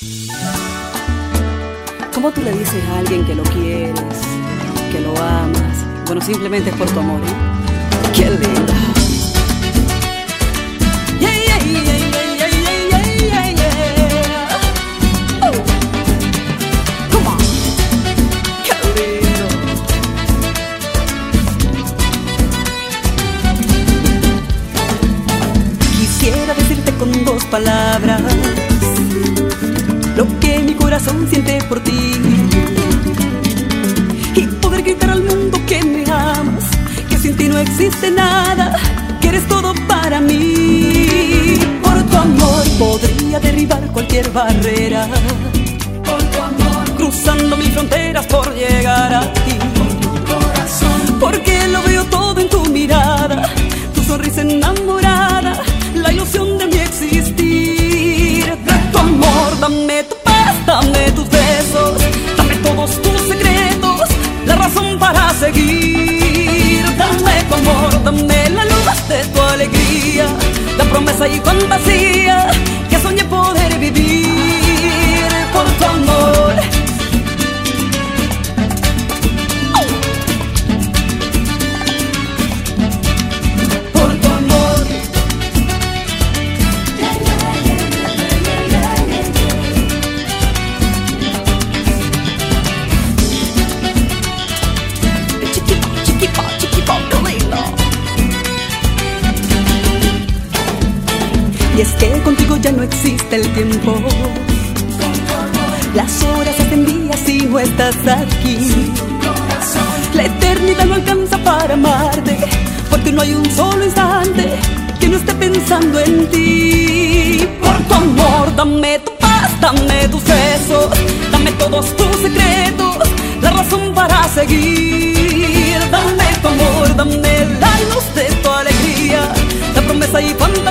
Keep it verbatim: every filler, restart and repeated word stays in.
¿Cómo tú le dices a alguien que lo quieres, que lo amas? Bueno, simplemente es por tu amor, ¿eh? ¡Qué lindo! Yeah, yeah, yeah, yeah, yeah, yeah, yeah, yeah. Oh. Come on. ¡Qué lindo! Quisiera decirte con dos palabras lo que mi corazón siente por ti, y poder gritar al mundo que me amas, que sin ti no existe nada, que eres todo para mí. Por tu amor podría derribar cualquier barrera, por tu amor cruzando mil fronteras por llegar a ti, por tu corazón, porque lo veo todo en tu mirada, tu sonrisa enamorada, la ilusión de mi existir. De tu amor dame tu paz, dame tus besos, dame todos tus secretos, la razón para seguir. Dame tu amor, dame la luz de tu alegría, la promesa y fantasía que soñé poder vivir. Por tu amor, por tu amor. Chiquipa, chiquipa, chiquipa, qué lindo. Y es que contigo ya no existe el tiempo, las horas hacen días y no estás aquí. La eternidad no alcanza para amarte, porque no hay un solo instante que no esté pensando en ti. Por tu amor dame tu paz, dame tus besos, dame todos tus secretos, la razón para seguir. Dame tu amor, dame la luz de tu alegría, la promesa y fantasía